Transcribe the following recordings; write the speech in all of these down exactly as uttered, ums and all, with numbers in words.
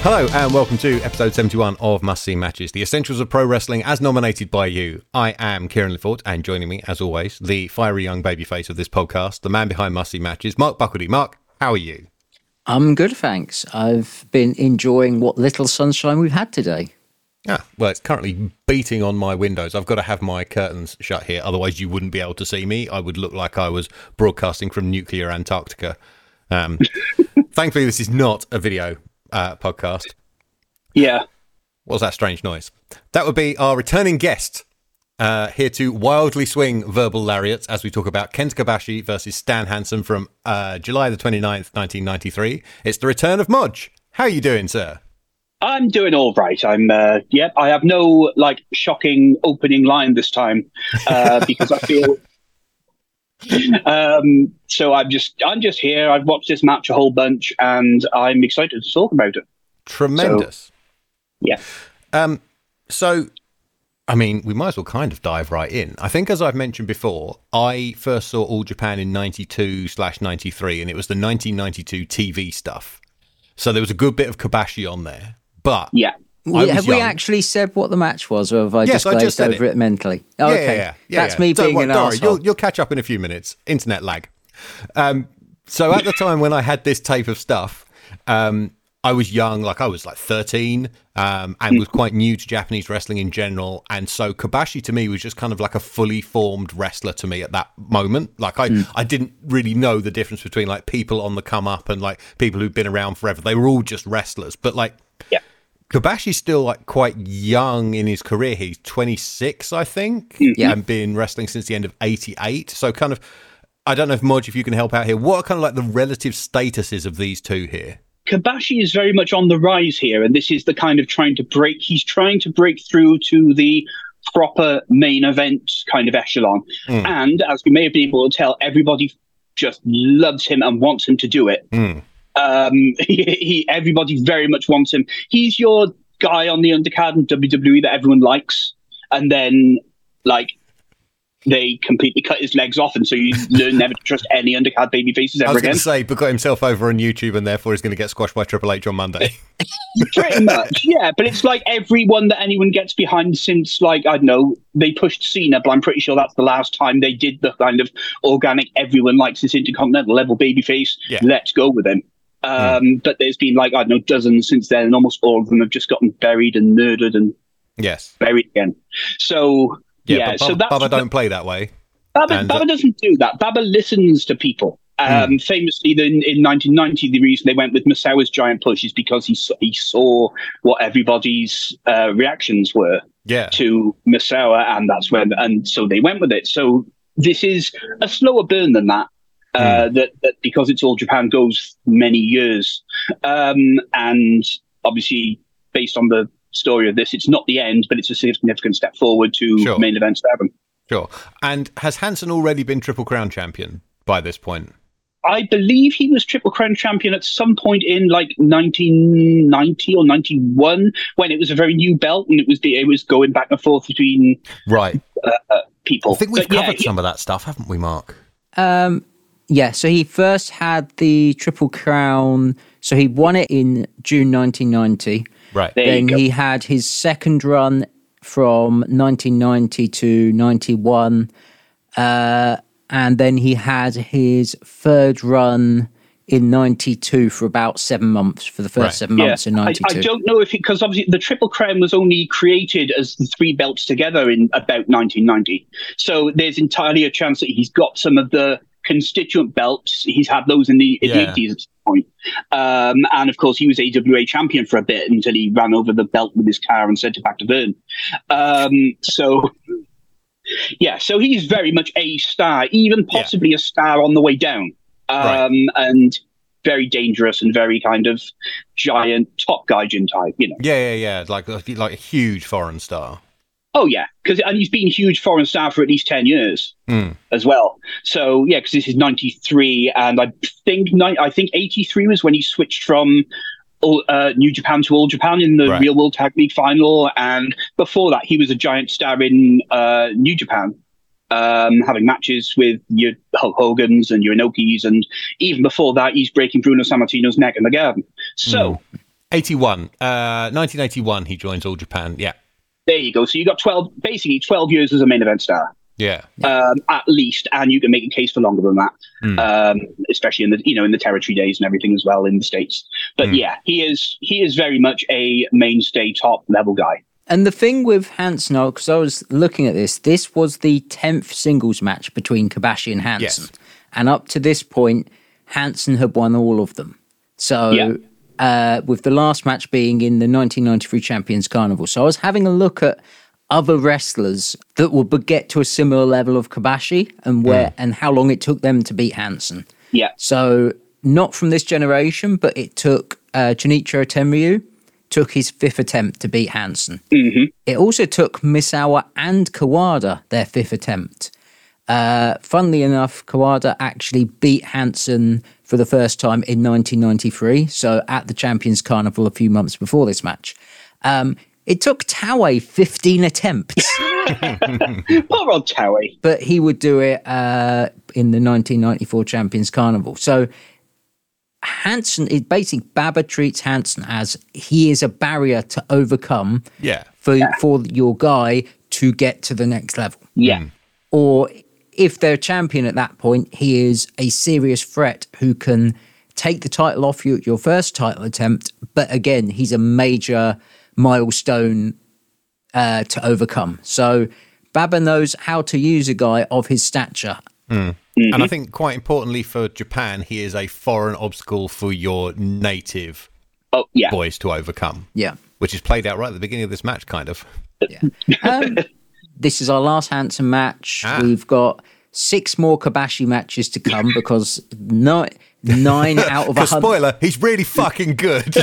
Hello and welcome to episode seventy-one of Must See Matches, the essentials of pro wrestling as nominated by you. I am Kieran Lefort, and joining me, as always, the fiery young babyface of this podcast, the man behind Must See Matches, Mark Buckley. Mark, how are you? I'm good, thanks. I've been enjoying what little sunshine we've had today. Ah, well, it's currently beating on my windows. I've got to have my curtains shut here, otherwise you wouldn't be able to see me. I would look like I was broadcasting from nuclear Antarctica. Um, thankfully, this is not a video uh, podcast. Yeah. What was that strange noise? That would be our returning guest, uh, here to wildly swing verbal lariats as we talk about Kenta Kobashi versus Stan Hansen from uh, July the twenty-ninth, nineteen ninety-three. It's the return of Modge. How are you doing, sir? I'm doing all right. I'm, uh, yep, I have no, like, shocking opening line this time, uh, because I feel... um, so I'm just, I'm just here. I've watched this match a whole bunch, and I'm excited to talk about it. Tremendous. So, yeah. Um, so, I mean, we might as well kind of dive right in. I think, as I've mentioned before, I first saw All Japan in ninety-two slash ninety-three, and it was the nineteen ninety-two T V stuff. So there was a good bit of Kobashi on there. But yeah. Yeah, have young. we actually said what the match was, or have I yes, just glazed I just over it. it mentally? Oh, yeah, okay, yeah, yeah, yeah, that's yeah. me Don't being worry, an don't asshole. You'll, you'll catch up in a few minutes. Internet lag. Um, so at the time when I had this tape of stuff, um, I was young, like I was like thirteen, um, and was quite new to Japanese wrestling in general. And so Kobashi to me was just kind of like a fully formed wrestler to me at that moment. Like I, mm. I didn't really know the difference between like people on the come up and like people who'd been around forever. They were all just wrestlers, but like. Yeah. Kobashi's still like quite young in his career. He's twenty-six, I think, yeah. and been wrestling since the end of eighty-eight. So kind of, I don't know if Modge, if you can help out here. What are kind of like the relative statuses of these two here? Kobashi is very much on the rise here, and this is the kind of trying to break, he's trying to break through to the proper main event kind of echelon. Mm. And as we may have been able to tell, everybody just loves him and wants him to do it. Mm. Um, he, he, everybody very much wants him. He's your guy on the undercard in W W E that everyone likes, and then like they completely cut his legs off, and so you learn never to trust any undercard baby faces ever I was again. going to say, but got himself over on YouTube, and therefore he's going to get squashed by Triple H on Monday. Pretty much, yeah. But it's like everyone that anyone gets behind since, like, I don't know, they pushed Cena, but I'm pretty sure that's the last time they did the kind of organic, everyone likes this intercontinental level babyface. Yeah. Let's go with him. Um, mm. But there's been like, I don't know, dozens since then, and almost all of them have just gotten buried and murdered and yes, buried again. So, yeah, yeah. but so Baba, that's, Baba don't play that way. Baba, and, Baba uh, doesn't do that. Baba listens to people. Um, mm. Famously, in, in nineteen ninety, the reason they went with Misawa's giant push is because he, he saw what everybody's uh, reactions were yeah. to Misawa, and that's when, and so they went with it. So this is a slower burn than that. Uh, mm. that, that because it's All Japan goes many years. Um, and obviously, based on the story of this, it's not the end, but it's a significant step forward to sure. main event stardom. Sure. And has Hansen already been Triple Crown champion by this point? I believe he was Triple Crown champion at some point in like nineteen ninety or ninety-one, when it was a very new belt and it was the, it was going back and forth between right uh, uh, people. I think we've but covered yeah, some yeah. of that stuff, haven't we, Mark? Um. Yeah, so he first had the Triple Crown, so he won it in June nineteen ninety. Right. There then you go. He had his second run from nineteen ninety to ninety-one, uh, and then he had his third run in ninety-two for about seven months, for the first right. seven yeah. months in ninety-two. I, I don't know if, because obviously the Triple Crown was only created as the three belts together in about nineteen ninety. So there's entirely a chance that he's got some of the constituent belts. He's had those in the, in yeah. the eighties at some point. Um, and of course, he was A W A champion for a bit until he ran over the belt with his car and sent it back to Vern. Um, so, yeah, so he's very much a star, even possibly yeah. a star on the way down. Um, right. And very dangerous and very kind of giant top gaijin type, you know. Yeah, yeah, yeah. Like, like a huge foreign star. Oh, yeah, because and he's been huge foreign star for at least ten years mm. as well. So, yeah, because this is ninety-three, and I think I think eighty-three was when he switched from uh, New Japan to All Japan in the right. Real World Tag League final. And before that, he was a giant star in uh, New Japan, um, having matches with your Hulk Hogan's and your Inokis. And even before that, he's breaking Bruno Sammartino's neck in the garden. So... Mm. eighty-one. Uh, nineteen eighty-one, he joins All Japan. Yeah. There you go. So you got twelve, basically twelve years as a main event star. Yeah. Um, at least, and you can make a case for longer than that, mm. um, especially in the you know in the territory days and everything as well in the States. But mm. yeah, he is he is very much a mainstay, top level guy. And the thing with Hansen, because I was looking at this, this was the tenth singles match between Kobashi and Hansen, yes. and up to this point, Hansen had won all of them. So. Yeah. Uh, with the last match being in the nineteen ninety-three Champions Carnival. So I was having a look at other wrestlers that would get to a similar level of Kobashi and where mm. and how long it took them to beat Hansen. Yeah. So not from this generation, but it took uh, Junichiro Tenryu took his fifth attempt to beat Hansen. Mm-hmm. It also took Misawa and Kawada their fifth attempt. Uh, funnily enough, Kawada actually beat Hansen for the first time in nineteen ninety-three, so at the Champions Carnival a few months before this match. Um, it took Taue fifteen attempts. Poor old Taue. But he would do it uh, in the nineteen ninety-four Champions Carnival. So Hansen, it basically, Baba treats Hansen as he is a barrier to overcome yeah. for, yeah. for your guy to get to the next level. Yeah. Or if they're champion at that point, he is a serious threat who can take the title off you at your first title attempt. But again, he's a major milestone uh, to overcome. So Baba knows how to use a guy of his stature. Mm. Mm-hmm. And I think quite importantly for Japan, he is a foreign obstacle for your native oh, yeah. boys to overcome. Yeah. Which is played out right at the beginning of this match, kind of. Yeah. Um, this is our last Hansen match. Ah. We've got six more Kobashi matches to come because no, nine out of a hundred. Spoiler, he's really fucking good.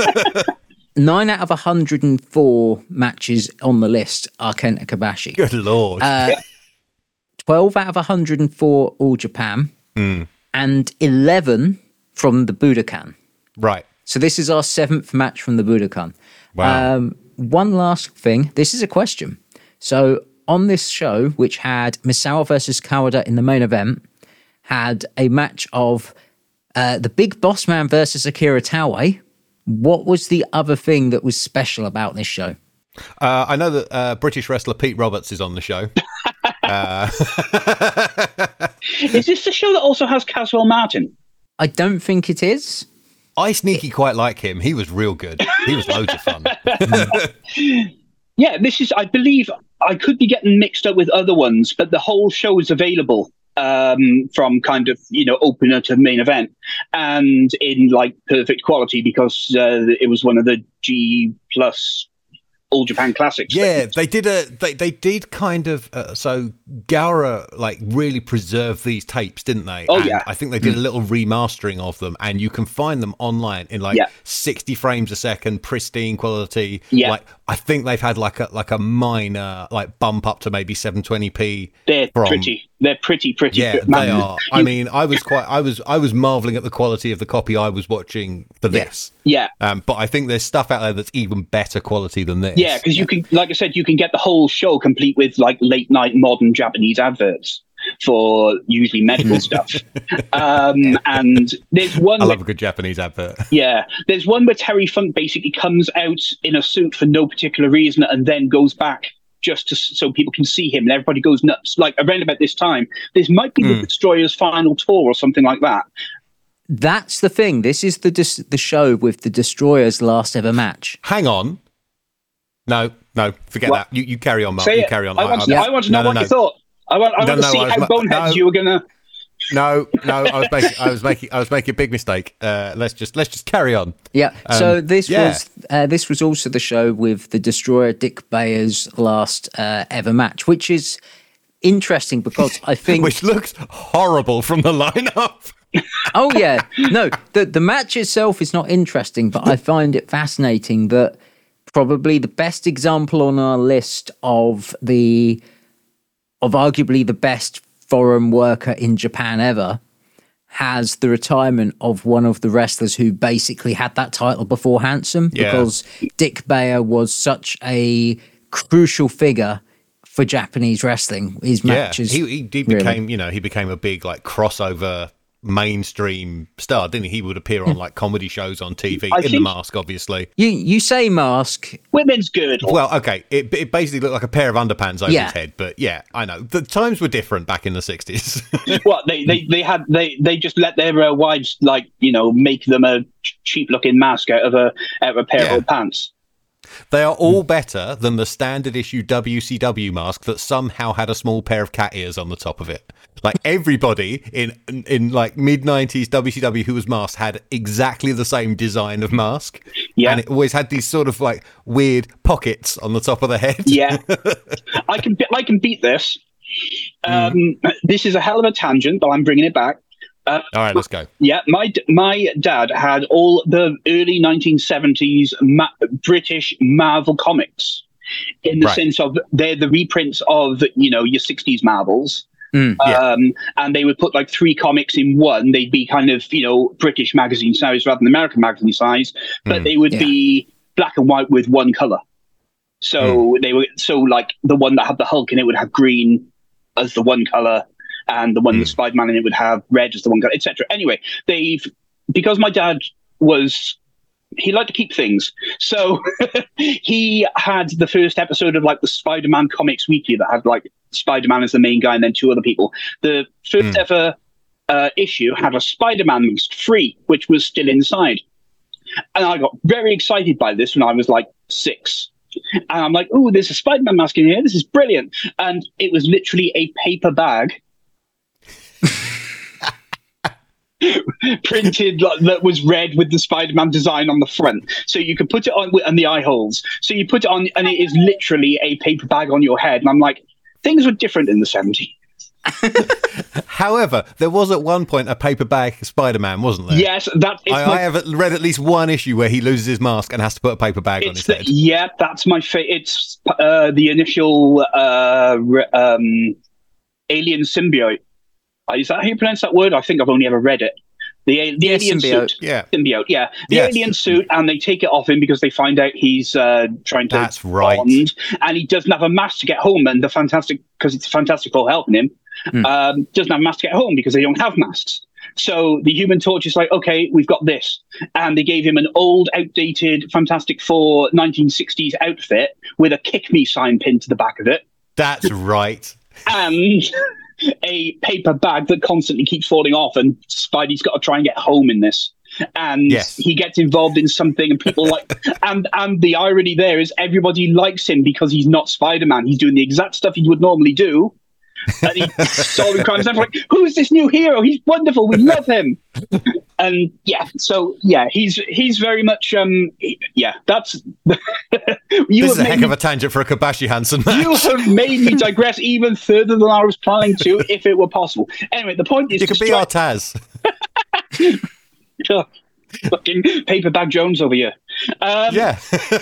Nine out of one hundred four matches on the list are Kenta Kobashi. Good lord. Uh, twelve out of one hundred four All Japan mm. and eleven from the Budokan. Right. So this is our seventh match from the Budokan. Wow. Um, one last thing. This is a question. So on this show, which had Misawa versus Kawada in the main event, had a match of uh, the Big Boss Man versus Akira Taue. What was the other thing that was special about this show? Uh, I know that uh, British wrestler Pete Roberts is on the show. uh... Is this the show that also has Caswell Martin? I don't think it is. I sneaky quite like him. He was real good. He was loads of fun. Yeah, this is, I believe, I could be getting mixed up with other ones, but the whole show is available um, from kind of, you know, opener to main event and in like perfect quality because uh, it was one of the G plus All Japan Classics. Yeah, things. they did a they they did kind of uh, so Gaura like really preserved these tapes, didn't they? Oh and yeah, I think they did a little remastering of them, and you can find them online in like yeah. sixty frames a second, pristine quality. Yeah, like I think they've had like a like a minor like bump up to maybe seven twenty p. They're from, pretty. They're pretty pretty. Yeah, good. they are. I mean, I was quite I was I was marveling at the quality of the copy I was watching for this. Yeah, um, but I think there's stuff out there that's even better quality than this. Yeah, because you can, like I said, you can get the whole show complete with like late night modern Japanese adverts for usually medical stuff. Um, and there's one. I love a good Japanese advert. Yeah, there's one where Terry Funk basically comes out in a suit for no particular reason and then goes back just to, so people can see him and everybody goes nuts. Like around about this time, this might be mm. the Destroyer's final tour or something like that. That's the thing. This is the dis- the show with the Destroyer's last ever match. Hang on. No, no, forget what? that. You you carry on, Mark. Say you it. carry on. I want, I, I, I want to know no, what no, you no. thought. I want, I want no, to no, see how ma- boneheads no. you were gonna. No, no, I was making, I was making, I was making a big mistake. Uh, let's just, let's just carry on. Yeah. Um, so this yeah. was, uh, this was also the show with the Destroyer Dick Bayer's last uh, ever match, which is interesting because I think which looks horrible from the lineup. Oh yeah, no, the the match itself is not interesting, but I find it fascinating that probably the best example on our list of the of arguably the best foreign worker in Japan ever has the retirement of one of the wrestlers who basically had that title before Hansen, yeah. because Dick Bayer was such a crucial figure for Japanese wrestling. His matches, yeah, he, he, he became, really. you know, he became a big like crossover mainstream star, didn't he? He would appear on like comedy shows on T V I in the think- mask, obviously. You you say mask. Women's girdle. Well, okay, it, it basically looked like a pair of underpants over Yeah. his head, but yeah, I know. The times were different back in the sixties. What they, they they had they they just let their uh, wives, like, you know, make them a cheap looking mask out of a out of a pair Yeah. of old pants. They are all better than the standard issue W C W mask that somehow had a small pair of cat ears on the top of it. Like everybody in in, in like mid nineties W C W who was masked had exactly the same design of mask. Yeah. And it always had these sort of like weird pockets on the top of the head. Yeah, I can be- I can beat this. Um, This is a hell of a tangent, but I'm bringing it back. Uh, All right, let's go. Yeah, my d- my dad had all the early nineteen seventies ma- British Marvel comics, in the Right. sense of they're the reprints of, you know, your sixties Marvels. Mm. Yeah. Um, and they would put like three comics in one. They'd be kind of, you know, British magazine size rather than American magazine size, but Mm. they would Yeah. be black and white with one color. So they were so like the one that had the Hulk in it would have green as the one color, and the one with Spider-Man in it would have red as the one color, et cetera. Anyway, they've because my dad was he liked to keep things, so he had the first episode of like the Spider-Man Comics Weekly that had like Spider-Man as the main guy and then two other people. The first Mm. ever uh, issue had a Spider-Man mask free, which was still inside, and I got very excited by this when I was like six. And I'm like, oh, there's a Spider-Man mask in here. This is brilliant. And it was literally a paper bag printed like, that was red with the Spider-Man design on the front. So you could put it on and the eye holes. So you put it on and it is literally a paper bag on your head. And I'm like, things were different in the seventies. However, there was at one point a paper bag Spider-Man, wasn't there? Yes, that is I, my I have read at least one issue where he loses his mask and has to put a paper bag on It's his the, head. yeah, that's my favorite. It's uh, the initial uh, re- um, alien symbiote. Uh, is that how you pronounce that word? I think I've only ever read it. The, a- the Yeah, alien symbiote. suit. Yeah. Symbiote, yeah. The Yes. alien suit, and they take it off him because they find out he's uh, trying to That's right. bond, and he doesn't have a mask to get home, and the Fantastic, because it's Fantastic Four helping him, Hmm. um, doesn't have a mask to get home because they don't have masks. So the Human Torch is like, okay, we've got this. And they gave him an old, outdated Fantastic Four nineteen sixties outfit with a Kick Me sign pinned to the back of it, That's right. and a paper bag that constantly keeps falling off. And Spidey's got to try and get home in this. And Yes. he gets involved in something, and people like, and and the irony there is everybody likes him because he's not Spider-Man. He's doing the exact stuff he would normally do. And he's solving crimes. I'm like, who is this new hero? He's wonderful. We love him. And yeah, so yeah, he's he's very much um yeah. That's you This is have a heck made of me, a tangent for a Kobashi Hansen match. you have made me digress even further than I was planning to, if it were possible. Anyway, the point is, You could to be our strike- Taz. Oh, fucking paper bag Jones over here. Um, Yeah.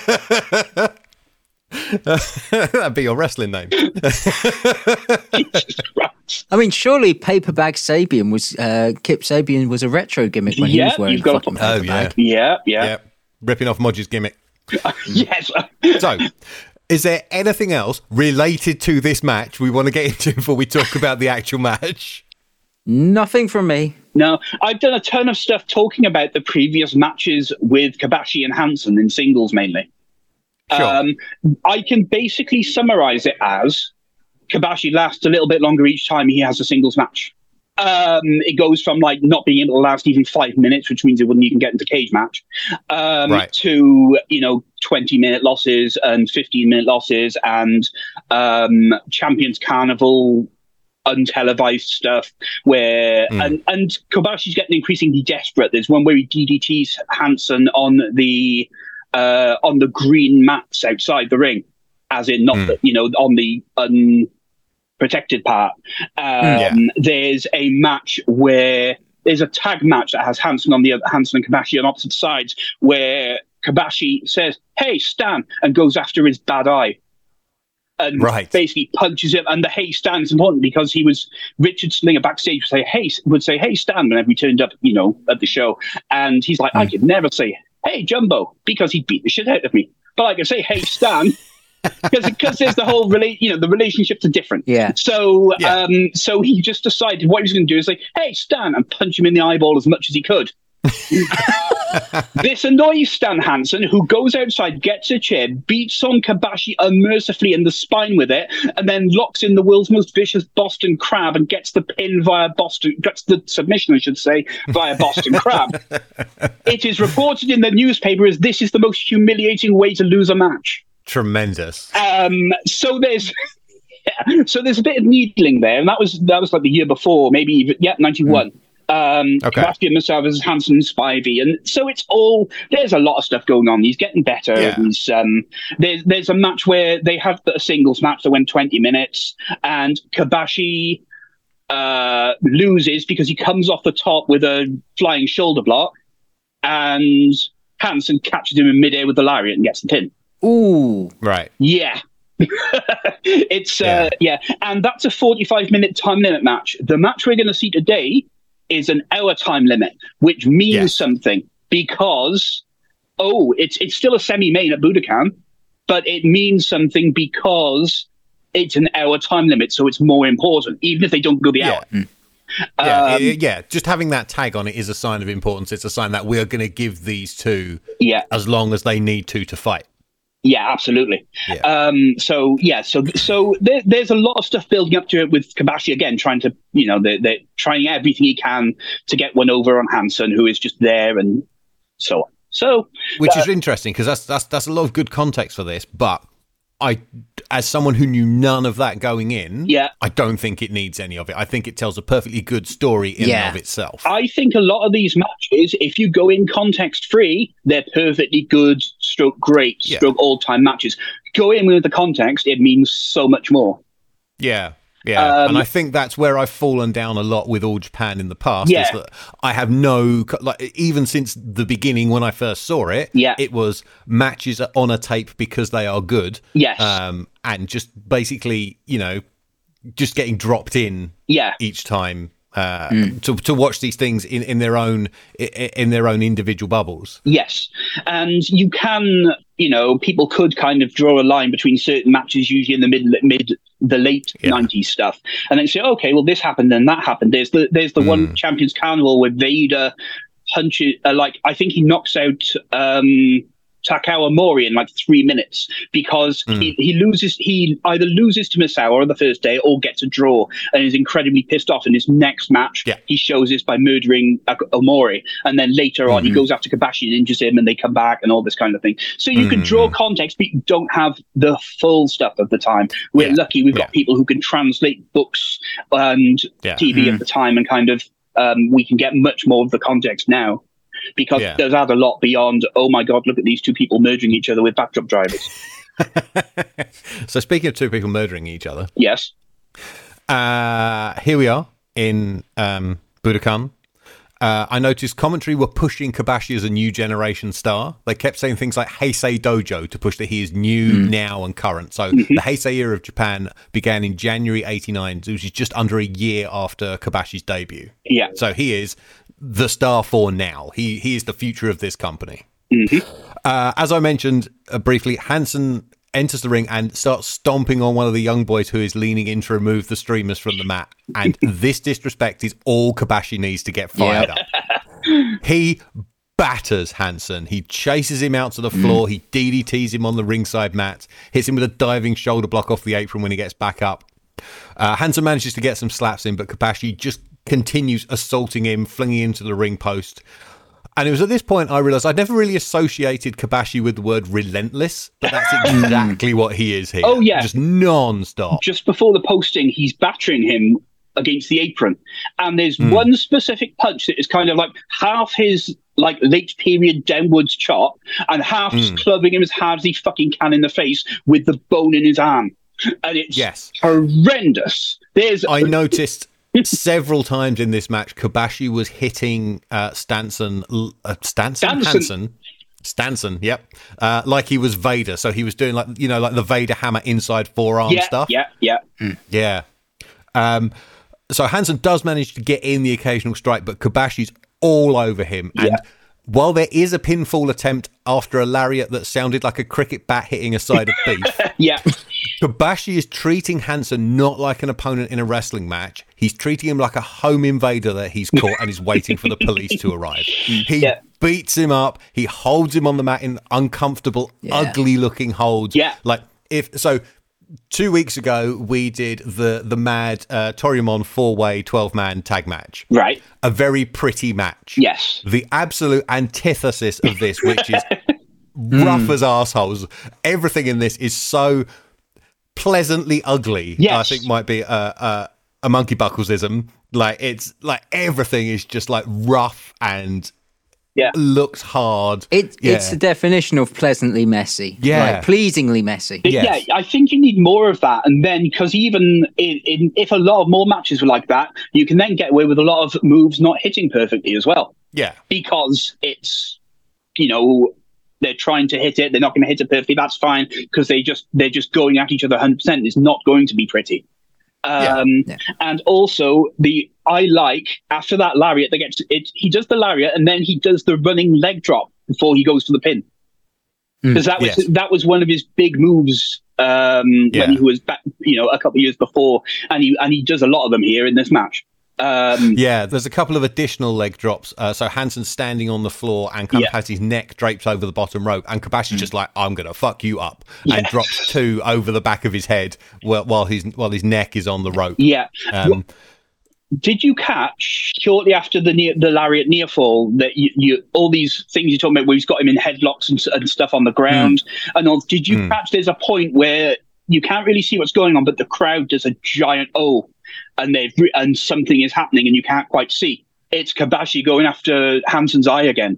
That'd be your wrestling name. Jesus Christ. I mean, surely Paperback Sabian was uh, Kip Sabian was a retro gimmick when he Yeah, was wearing you've got fucking to- Oh, paper yeah. bag. Yeah, yeah, Yeah. Ripping off Modge's gimmick. yes. So, is there anything else related to this match we want to get into before we talk about the actual match? Nothing from me. No, I've done a ton of stuff talking about the previous matches with Kobashi and Hansen in singles mainly. Sure. Um, I can basically summarize it as Kobashi lasts a little bit longer each time he has a singles match. Um, it goes from like not being able to last even five minutes, which means it wouldn't even get into cage match, um, Right. to, you know, twenty minute losses and fifteen minute losses and um, Champions Carnival untelevised stuff where Mm. and and Kobashi's getting increasingly desperate. There's one where he D D Ts Hansen on the uh, on the green mats outside the ring, as in not Mm. the, you know, on the unprotected part. Um, Yeah. There's a match where there's a tag match that has Hansen on the other, Hansen and Kobashi on opposite sides, where Kobashi says, "Hey, Stan," and goes after his bad eye. And Right. basically punches him, and the "Hey Stan" is important because he was Richard Slinger backstage would say "Hey" would say "Hey Stan" whenever he turned up, you know, at the show, and he's like, I could never say "Hey Jumbo" because he'd beat the shit out of me, but I could say "Hey Stan," because there's the whole relate, you know, the relationships are different. Yeah. So, Yeah. um, so he just decided what he was going to do is like, hey, Stan, and punch him in the eyeball as much as he could. This annoys Stan Hansen, who goes outside, gets a chair, beats on Kobashi unmercifully in the spine with it, and then locks in the world's most vicious Boston Crab and gets the pin via Boston, gets the submission, I should say, via Boston Crab. It is reported in the newspaper as this is the most humiliating way to lose a match. Tremendous. Um, so there's. Yeah, so there's a bit of needling there, and that was that was like the year before, maybe even yeah, ninety-one. Mm. Um, okay. Kobashi himself as Hansen and Spivey, and so it's all there's a lot of stuff going on. He's getting better. Yeah. He's, um, there's there's a match where they have a singles match that went twenty minutes, and Kobashi uh, loses because he comes off the top with a flying shoulder block, and Hansen catches him in midair with the lariat and gets the pin. Ooh, right. Yeah. it's yeah. uh yeah, and that's a forty-five minute time limit match. The match we're going to see today is an hour time limit, which means yes. something because oh, it's it's still a semi-main at Budokan, but it means something because it's an hour time limit, so it's more important, even if they don't go the yeah. hour. Mm. Yeah, Um, it, yeah, just having that tag on it is a sign of importance. It's a sign that we're going to give these two yeah. as long as they need to to fight. Yeah, absolutely. Yeah. Um, so yeah, so so there, there's a lot of stuff building up to it with Kobashi again, trying to you know they're, they're trying everything he can to get one over on Hansen, who is just there, and so on. So which uh, is interesting because that's that's that's a lot of good context for this, but I, as someone who knew none of that going in, yeah. I don't think it needs any of it. I think it tells a perfectly good story in yeah. and of itself. I think a lot of these matches, if you go in context free, they're perfectly good, stroke great, stroke yeah. all time matches. Go in with the context, it means so much more. Yeah. Yeah, um, and I think that's where I've fallen down a lot with All Japan in the past. Yeah. Is that I have no, like, even since the beginning when I first saw it, yeah. it was matches on a tape because they are good. Yes. Um, and just basically, you know, just getting dropped in yeah. each time uh, mm. to to watch these things in, in their own in their own individual bubbles. Yes, and you can, you know, people could kind of draw a line between certain matches, usually in the mid mid. the late yeah. nineties stuff, and then say, okay, well, this happened, then that happened. There's the there's the mm. one Champions Carnival where Vader punches, uh, like I think he knocks out um, Takao Mori in like three minutes because mm. he, he loses, he either loses to Misawa on the first day or gets a draw and is incredibly pissed off. In his next match, yeah. he shows this by murdering Omori, and then later mm-hmm. on he goes after Kobashi and injures him, and they come back and all this kind of thing. So you mm. can draw context, but you don't have the full stuff of the time. We're yeah. lucky we've yeah. got people who can translate books and yeah. T V mm. at the time, and kind of um, we can get much more of the context now. Because yeah. there's add a lot beyond, oh my God, look at these two people murdering each other with backdrop drivers. So speaking of two people murdering each other. Yes. Uh, here we are in um, Budokan. Uh, I noticed commentary were pushing Kobashi as a new generation star. They kept saying things like Heisei Dojo to push that he is new, mm. now, and current. So mm-hmm. the Heisei era of Japan began in January eighty-nine, which is just under a year after Kobashi's debut. Yeah. So he is the star for now. He he is the future of this company. Mm-hmm. Uh, as I mentioned uh, briefly, Hansen enters the ring and starts stomping on one of the young boys who is leaning in to remove the streamers from the mat. And this disrespect is all Kobashi needs to get fired yeah. up. He batters Hansen. He chases him out to the floor. Mm. He D D Ts him on the ringside mat, hits him with a diving shoulder block off the apron when he gets back up. Uh, Hansen manages to get some slaps in, but Kobashi just continues assaulting him, flinging him to the ring post. And it was at this point I realised I'd never really associated Kobashi with the word relentless, but that's exactly what he is here. Oh, yeah. Just non-stop. Just before the posting, he's battering him against the apron. And there's mm. one specific punch that is kind of like half his like late period downwards chop and half mm. clubbing him as hard as he fucking can in the face with the bone in his arm. And it's yes. horrendous. There's I noticed several times in this match, Kobashi was hitting uh, Stanson, uh, Stanson, Hansen, Stanson, yep, uh, like he was Vader. So he was doing like you know, like the Vader hammer inside forearm yeah, stuff. Yeah, yeah, mm. yeah. Um, so Hansen does manage to get in the occasional strike, but Kobashi's all over him. And yeah. while there is a pinfall attempt after a lariat that sounded like a cricket bat hitting a side of beef, Yeah. Kobashi is treating Hansen not like an opponent in a wrestling match. He's treating him like a home invader that he's caught and is waiting for the police to arrive. He Yeah. beats him up. He holds him on the mat in uncomfortable, Yeah. ugly-looking holds. Yeah. Like if so. Two weeks ago, we did the the mad uh, Toryumon four-way twelve-man tag match. Right. A very pretty match. Yes. The absolute antithesis of this, which is rough as arseholes. Everything in this is so pleasantly ugly. Yes. I think might be a, a, a monkey bucklesism. Like it's like everything is just like rough and Yeah. looks hard. It, Yeah. It's the definition of pleasantly messy. Yeah. Like, pleasingly messy. Yes. Yeah, I think you need more of that. And then, because even in, in, if a lot of more matches were like that, you can then get away with a lot of moves not hitting perfectly as well. Yeah. Because it's, you know, they're trying to hit it, they're not going to hit it perfectly. That's fine, because they just they're just going at each other one hundred percent. It's not going to be pretty. Um, Yeah. And also, the I like after that lariat, they get to, it. He does the lariat, and then he does the running leg drop before he goes for the pin. Because that was Yes. that was one of his big moves um, Yeah. when he was back, you know, a couple of years before, and he and he does a lot of them here in this match. Um, Yeah, there's a couple of additional leg drops. Uh, so Hansen's standing on the floor and kind Yeah. of has his neck draped over the bottom rope, and Kobashi's just like, "I'm gonna fuck you up," and Yeah. drops two over the back of his head while, while his while his neck is on the rope. yeah. Um, Did you catch shortly after the near, the lariat near fall that you, you all these things you're talking about where he's got him in headlocks and, s- and stuff on the ground and all? Did you catch there's a point where you can't really see what's going on, but the crowd does a giant oh, and they've re- and something is happening and you can't quite see. It's Kobashi going after Hansen's eye again.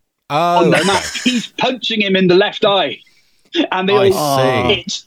oh, On the okay. mat. He's punching him in the left eye, and they I all see. it's.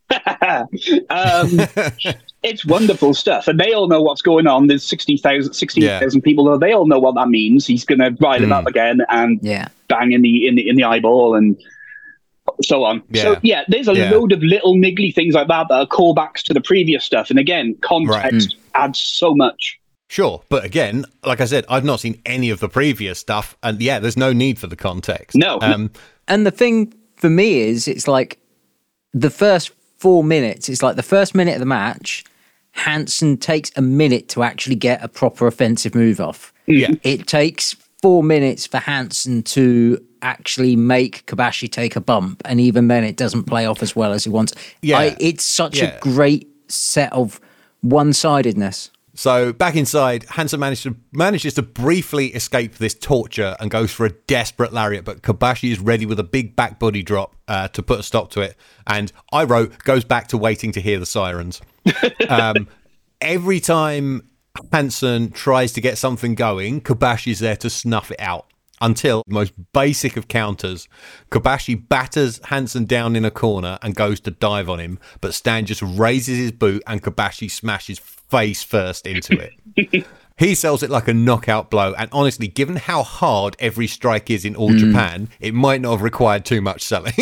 um, it's wonderful stuff, and they all know what's going on. There's sixty thousand sixteen thousand people there. They all know what that means. He's going to rile him Mm. up again and Yeah. bang in the in the in the eyeball and so on. Yeah. So yeah, there's a Yeah. load of little niggly things like that that are callbacks to the previous stuff. And again, context adds so much. Sure, but again, like I said, I've not seen any of the previous stuff, and yeah, there's no need for the context. No. um, And the thing for me is, it's like the first four minutes, it's like the first minute of the match, Hansen takes a minute to actually get a proper offensive move off. Yeah. It takes four minutes for Hansen to actually make Kobashi take a bump, and even then it doesn't play off as well as he wants. Yeah. I, it's such Yeah. a great set of one-sidedness. So back inside, Hansen managed to, manages to briefly escape this torture and goes for a desperate lariat, but Kobashi is ready with a big back body drop uh, to put a stop to it. And I wrote, goes back to waiting to hear the sirens. um, every time Hansen tries to get something going, Kobashi is there to snuff it out. Until the most basic of counters, Kobashi batters Hansen down in a corner and goes to dive on him, but Stan just raises his boot and Kobashi smashes face first into it. He sells it like a knockout blow, and honestly, given how hard every strike is in All Japan, it might not have required too much selling.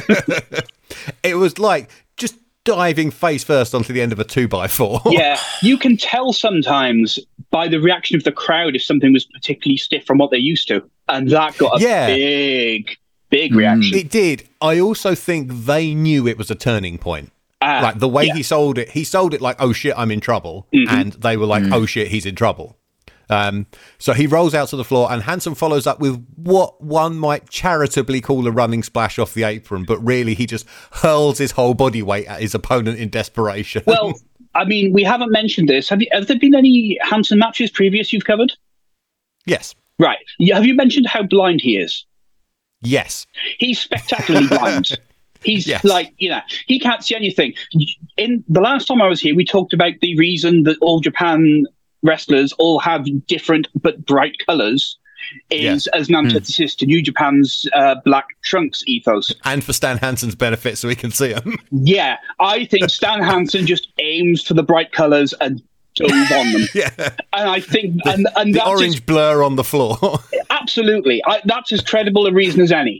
It was like just diving face first onto the end of a two by four. Yeah, you can tell sometimes by the reaction of the crowd if something was particularly stiff from what they're used to. And that got a Yeah. big, big reaction. It did. I also think they knew it was a turning point. Ah, Like the way yeah. he sold it, he sold it like, oh shit, I'm in trouble. And they were like, oh shit, he's in trouble. Um, so he rolls out to the floor and Hansen follows up with what one might charitably call a running splash off the apron, but really he just hurls his whole body weight at his opponent in desperation. Well, I mean, we haven't mentioned this. Have you? Have there been any Hansen matches previous you've covered? yes. Right. Yeah, have you mentioned how blind he is? Yes. He's spectacularly blind. He's Yes. like, you know, he can't see anything. In the last time I was here, we talked about the reason that all Japan wrestlers all have different but bright colors is Yes. as an antithesis to New Japan's uh, black trunks ethos. And for Stan Hansen's benefit so he can see him. Yeah, I think Stan Hansen just aims for the bright colors and dove on them. Yeah. And I think, and, and The that's orange as, blur on the floor. absolutely, I, that's as credible a reason as any.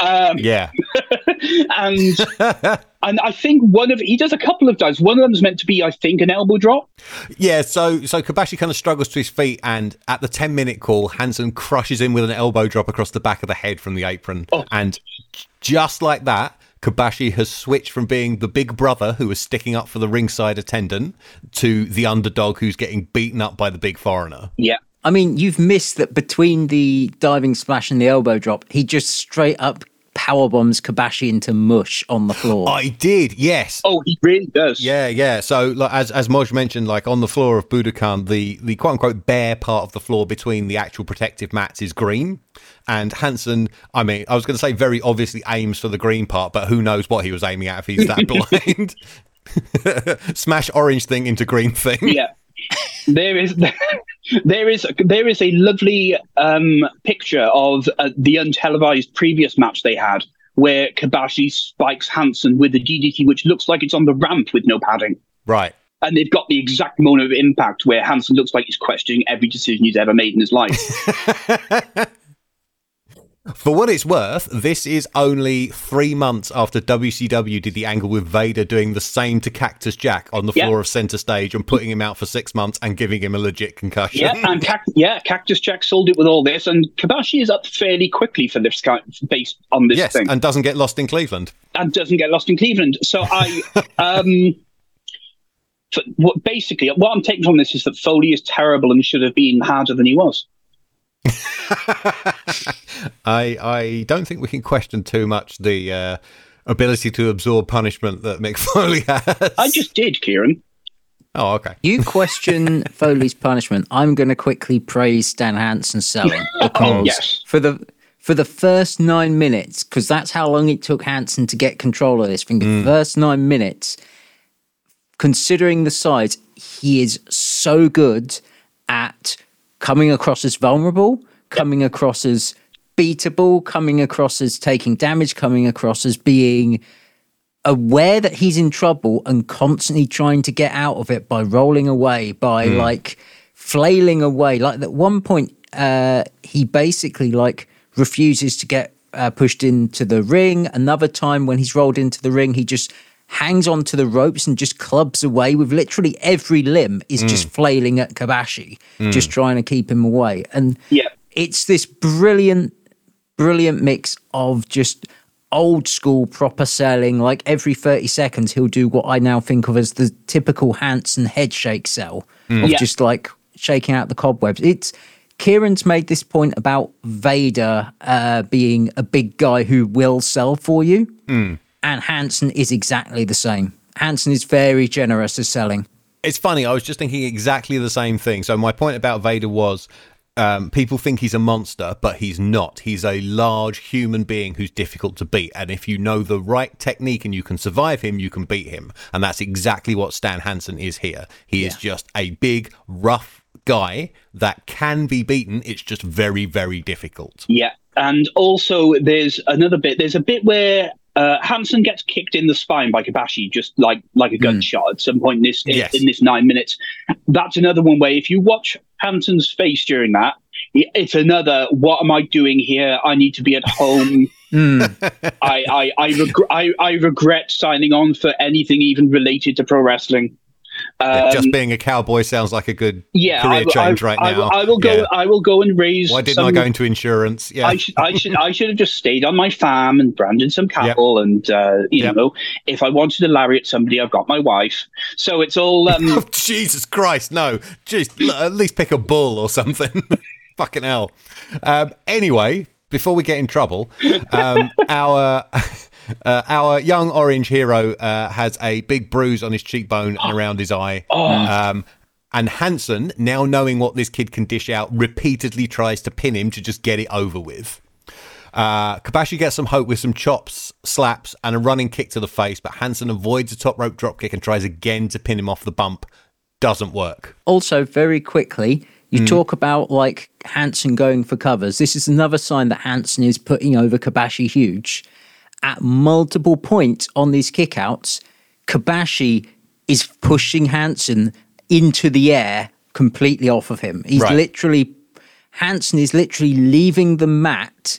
Um, Yeah. and and I think one of he does a couple of dives. One of them is meant to be, I think, an elbow drop. Yeah, so so Kobashi kind of struggles to his feet, and at the ten minute call, Hansen crushes him with an elbow drop across the back of the head from the apron. Oh. And just like that, Kobashi has switched from being the big brother who was sticking up for the ringside attendant to the underdog who's getting beaten up by the big foreigner. Yeah. I mean, you've missed that between the diving splash and the elbow drop, he just straight up powerbombs Kobashi into mush on the floor. I did, yes. Oh, he really does. Yeah, yeah. So, like, as as Moj mentioned, like on the floor of Budokan, the the quote unquote bare part of the floor between the actual protective mats is green, and Hansen, I mean, I was going to say very obviously aims for the green part, but who knows what he was aiming at if he's that blind? Smash orange thing into green thing. Yeah. There is there is there is a lovely um, picture of uh, the untelevised previous match they had, where Kobashi spikes Hansen with the D D T, which looks like it's on the ramp with no padding. Right. And they've got the exact moment of impact where Hansen looks like he's questioning every decision he's ever made in his life. For what it's worth, this is only three months after W C W did the angle with Vader doing the same to Cactus Jack on the Yeah. floor of center stage and putting him out for six months and giving him a legit concussion. Yeah, and Cact- yeah, Cactus Jack sold it with all this, and Kobashi is up fairly quickly for this guy based on this Yes, thing, and doesn't get lost in Cleveland. and doesn't get lost in Cleveland. So I, um, f- what basically what I'm taking from this is that Foley is terrible and should have been harder than he was. I I don't think we can question too much the uh, ability to absorb punishment that Mick Foley has. I just did, Kieran. Oh, okay. You question Foley's punishment. I'm going to quickly praise Stan Hansen's selling because Oh, yes. for the for the first nine minutes, because that's how long it took Hansen to get control of this thing. The first nine minutes, considering the size, he is so good at coming across as vulnerable, coming across as beatable, coming across as taking damage, coming across as being aware that he's in trouble and constantly trying to get out of it by rolling away, by like flailing away. Like at one point, uh, he basically like refuses to get uh, pushed into the ring. Another time when he's rolled into the ring, he just hangs onto the ropes and just clubs away with literally every limb is just flailing at Kobashi, just trying to keep him away. And Yeah. it's this brilliant, brilliant mix of just old school proper selling. Like every thirty seconds, he'll do what I now think of as the typical Hansen head shake sell of Yeah. just like shaking out the cobwebs. It's Kieran's made this point about Vader uh, being a big guy who will sell for you. And Hansen is exactly the same. Hansen is very generous at selling. It's funny, I was just thinking exactly the same thing. So my point about Vader was um, people think he's a monster, but he's not. He's a large human being who's difficult to beat. And if you know the right technique and you can survive him, you can beat him. And that's exactly what Stan Hansen is here. He is just a big, rough guy that can be beaten. It's just very, very difficult. Yeah. And also there's another bit. There's a bit where uh, Hansen gets kicked in the spine by Kobashi, just like like a gunshot at some point in this in, Yes. in this nine minutes. That's another one where if you watch Hansen's face during that, it's another, what am I doing here? I need to be at home. I I I, reg- I I regret signing on for anything even related to pro wrestling. Um, Just being a cowboy sounds like a good yeah, career I, will- change I, right I, now. will- I will go. Yeah. I will go and raise. Why didn't some, I go into insurance? Yeah. I should. I should. I should have just stayed on my farm and branded some cattle. And uh, you Yep. know, if I wanted to lariat somebody, I've got my wife. So it's all. Um, Oh, Jesus Christ, no. Just at least pick a bull or something. Fucking hell. Um, anyway, before we get in trouble, um, our uh, our young orange hero uh, has a big bruise on his cheekbone and around his eye. Um, and Hansen, now knowing what this kid can dish out, repeatedly tries to pin him to just get it over with. Uh, Kobashi gets some hope with some chops, slaps, and a running kick to the face, but Hansen avoids a top rope dropkick and tries again to pin him off the bump. Doesn't work. Also, very quickly, you talk about like Hansen going for covers. This is another sign that Hansen is putting over Kobashi huge. At multiple points on these kickouts, Kobashi is pushing Hansen into the air completely off of him. He's Right. literally, Hansen is literally leaving the mat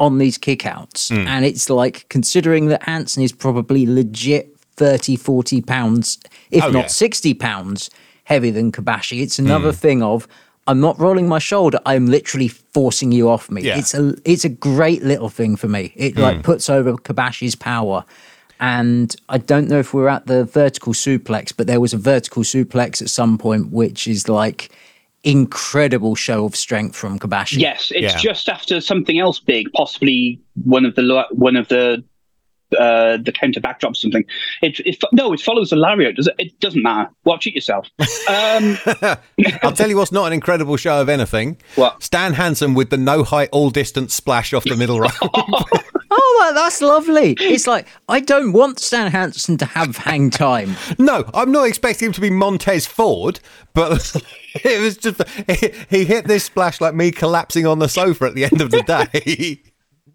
on these kickouts. Mm. And it's like, considering that Hansen is probably legit thirty, forty pounds, if Oh, not yeah. sixty pounds heavier than Kobashi, it's another Mm. thing of, I'm not rolling my shoulder, I'm literally forcing you off me. Yeah. It's a it's a great little thing for me. It like Mm. puts over Kobashi's power. And I don't know if we're at the vertical suplex, but there was a vertical suplex at some point, which is like incredible show of strength from Kobashi. Yes, it's Yeah. just after something else big, possibly one of the lo- one of the uh, the counter backdrops, something. It, it no, it follows the lariat. Does it? It doesn't matter. Watch it yourself. Um, I'll tell you what's not an incredible show of anything. What? Stan Hansen with the no height, all distance splash off the middle rope. Oh, that- that's lovely. It's like, I don't want Stan Hansen to have hang time. No, I'm not expecting him to be Montez Ford, but it was just he, he hit this splash like me collapsing on the sofa at the end of the day.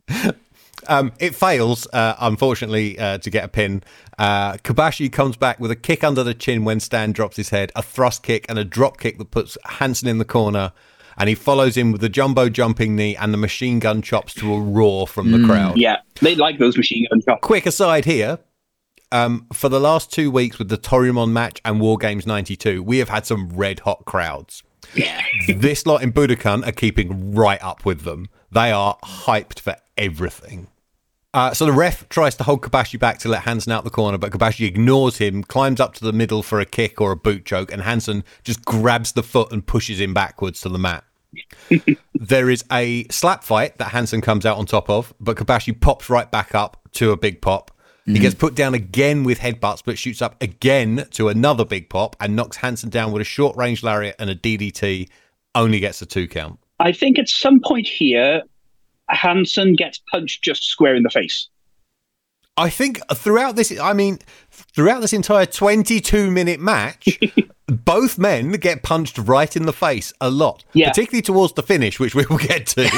Um, it fails, uh, unfortunately, uh, to get a pin. Uh, Kobashi comes back with a kick under the chin when Stan drops his head, a thrust kick and a drop kick that puts Hansen in the corner, and he follows him with the jumbo jumping knee and the machine gun chops to a roar from the crowd. yeah, they like those machine gun shots. Quick aside here. Um, for the last two weeks with the Toryumon match and War Games ninety-two, we have had some red hot crowds. Yeah. This lot in Budokan are keeping right up with them. They are hyped for everything. Uh, so the ref tries to hold Kobashi back to let Hansen out the corner, but Kobashi ignores him, climbs up to the middle for a kick or a boot choke, and Hansen just grabs the foot and pushes him backwards to the mat. There is a slap fight that Hansen comes out on top of, but Kobashi pops right back up to a big pop. He gets put down again with headbutts, but shoots up again to another big pop and knocks Hansen down with a short-range lariat and a D D T, only gets a two count. I think at some point here, Hansen gets punched just square in the face. I think throughout this, I mean, throughout this entire twenty-two minute match, both men get punched right in the face a lot, Yeah. particularly towards the finish, which we will get to.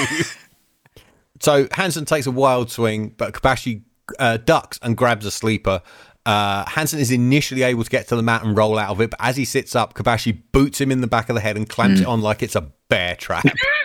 So Hansen takes a wild swing, but Kobashi uh, ducks and grabs a sleeper. Uh, Hansen is initially able to get to the mat and roll out of it, but as he sits up, Kobashi boots him in the back of the head and clamps it on like it's a bear trap.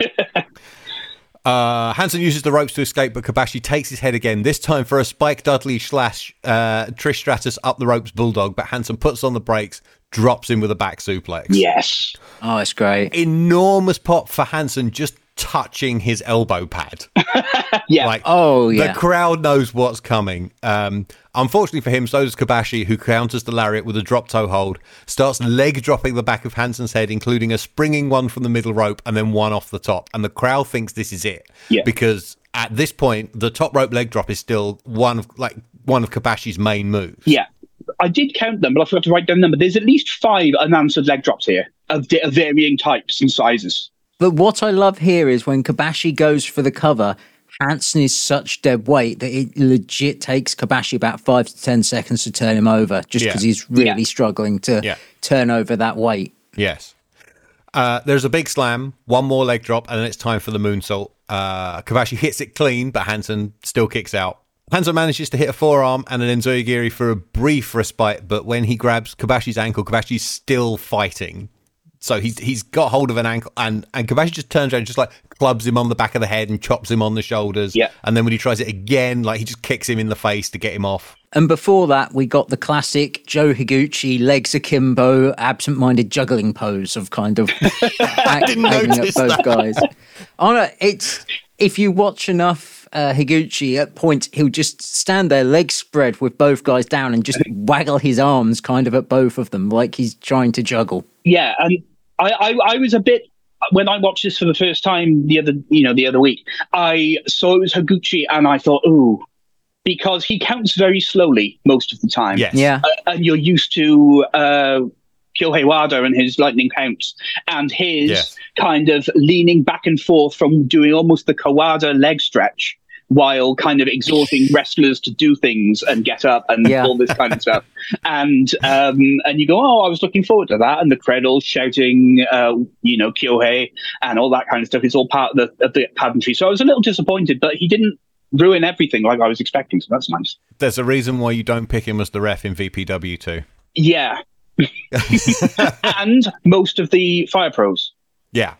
Uh, Hansen uses the ropes to escape, but Kobashi takes his head again, this time for a Spike Dudley slash uh, Trish Stratus up the ropes bulldog, but Hansen puts on the brakes, drops him with a back suplex. Yes. Oh, it's great. Enormous pop for Hansen just touching his elbow pad. Yeah. Like, Oh, yeah. the crowd knows what's coming. Um, unfortunately for him, so does Kobashi, who counters the lariat with a drop toe hold, starts leg dropping the back of Hansen's head, including a springing one from the middle rope and then one off the top. And the crowd thinks this is it. Yeah. Because at this point, the top rope leg drop is still one of like one of Kobashi's main moves. Yeah. I did count them, but I forgot to write down the number. There's at least five unanswered leg drops here of, di- of varying types and sizes. But what I love here is when Kobashi goes for the cover, Hansen is such dead weight that it legit takes Kobashi about five to ten seconds to turn him over, just Yeah. because he's really Yeah. struggling to Yeah. turn over that weight. Yes. Uh, there's a big slam, one more leg drop, and then it's time for the moonsault. Uh, Kobashi hits it clean, but Hansen still kicks out. Hansen manages to hit a forearm and an enzogiri for a brief respite, but when he grabs Kobashi's ankle, Kobashi's still fighting. So he's he's got hold of an ankle, and, and Kobashi just turns around and just like clubs him on the back of the head and chops him on the shoulders. Yeah. And then when he tries it again, like he just kicks him in the face to get him off. And before that, we got the classic Joe Higuchi, legs akimbo, absent-minded juggling pose of kind of act- didn't aiming at notice both that. guys. Oh no, it's if you watch enough uh, Higuchi, at point he'll just stand there, legs spread, with both guys down, and just waggle his arms kind of at both of them, like he's trying to juggle. Yeah, and I, I, I was a bit when I watched this for the first time the other, you know, the other week. I saw it was Higuchi, and I thought, ooh, because he counts very slowly most of the time. Yes. Yeah. uh, and you're used to uh, Kyohei Wada and his lightning counts, and his Yes. kind of leaning back and forth from doing almost the Kawada leg stretch while kind of exhorting wrestlers to do things and get up and Yeah. all this kind of stuff. And um, and you go, oh, I was looking forward to that. And the cradle shouting, uh, you know, Kyohei and all that kind of stuff. It's all part of the, of the pageantry. So I was a little disappointed, but he didn't ruin everything like I was expecting. So that's nice. There's a reason why you don't pick him as the ref in V P W two. Yeah. And most of the Fire Pros. Yeah.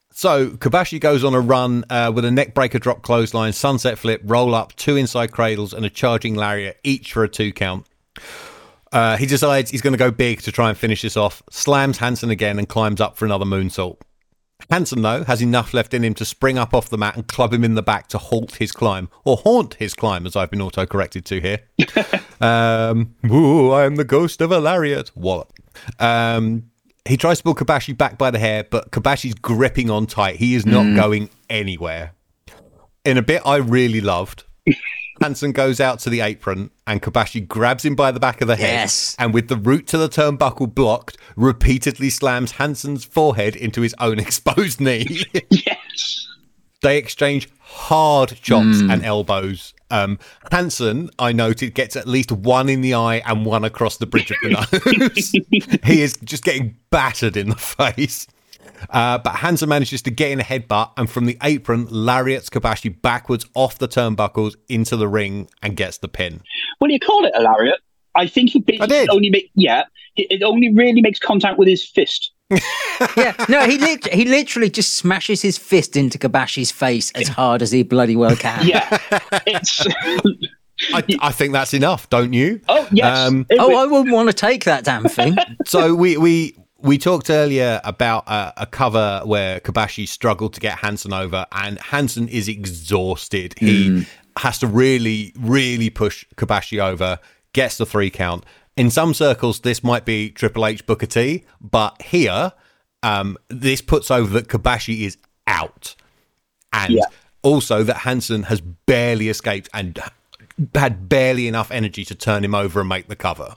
So Kobashi goes on a run uh, with a neck breaker drop clothesline, sunset flip, roll up, two inside cradles, and a charging lariat, each for a two count. Uh, he decides he's going to go big to try and finish this off, slams Hansen again, and climbs up for another moonsault. Hansen, though, has enough left in him to spring up off the mat and club him in the back to halt his climb, or haunt his climb, as I've been auto-corrected to here. um, ooh, I am the ghost of a lariat. Wallop. Um, he tries to pull Kobashi back by the hair, but Kobashi's gripping on tight. He is not mm. going anywhere. In a bit I really loved, Hansen goes out to the apron and Kobashi grabs him by the back of the head yes. and with the route to the turnbuckle blocked, repeatedly slams Hansen's forehead into his own exposed knee. Yes. They exchange hard chops mm. and elbows. Um, Hansen, I noted, gets at least one in the eye and one across the bridge of the nose. He is just getting battered in the face. Uh, but Hansen manages to get in a headbutt and from the apron, lariats Kobashi backwards off the turnbuckles into the ring and gets the pin. Well, you call it a lariat. I think he basically only make yeah, it only really makes contact with his fist. yeah, no, he lit- he literally just smashes his fist into Kobashi's face as hard as he bloody well can. Yeah, it's. I, I think that's enough, don't you? Oh yes. Um, oh, I wouldn't want to take that damn thing. So we we. We talked earlier about uh, a cover where Kobashi struggled to get Hansen over, and Hansen is exhausted. He mm. has to really, really push Kobashi over, gets the three count. In some circles, this might be Triple H Booker T, but here, um, this puts over that Kobashi is out. And yeah. also that Hansen has barely escaped and had barely enough energy to turn him over and make the cover.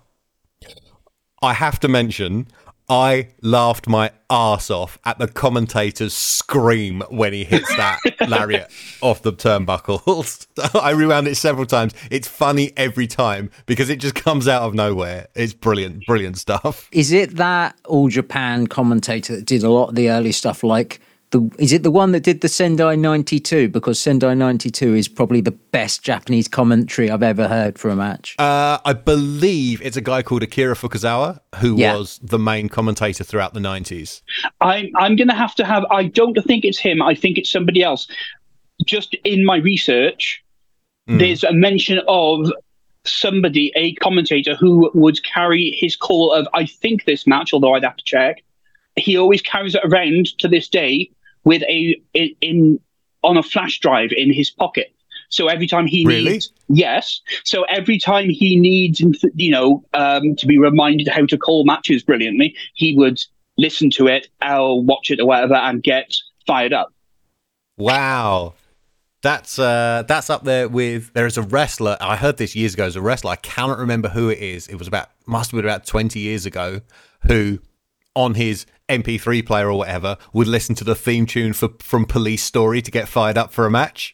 I have to mention... I laughed my arse off at the commentator's scream when he hits that lariat off the turnbuckles. I rewound it several times. It's funny every time because it just comes out of nowhere. It's brilliant, brilliant stuff. Is it that All Japan commentator that did a lot of the early stuff like... The, is it the one that did the Sendai ninety-two? Because Sendai ninety-two is probably the best Japanese commentary I've ever heard for a match. Uh, I believe it's a guy called Akira Fukuzawa, who yeah. was the main commentator throughout the nineties. I'm, I'm going to have to have... I don't think it's him. I think it's somebody else. Just in my research, mm. there's a mention of somebody, a commentator, who would carry his call of, I think, this match, although I'd have to check. He always carries it around to this day with a in, in on a flash drive in his pocket. So every time he really? needs, yes. So every time he needs, you know, um, to be reminded how to call matches brilliantly, he would listen to it, or watch it, or whatever, and get fired up. Wow, that's uh, that's up there with. There is a wrestler. I heard this years ago. As a wrestler, I cannot remember who it is. It was about must have been about twenty years ago. Who on his M P three player or whatever, would listen to the theme tune for, from Police Story to get fired up for a match.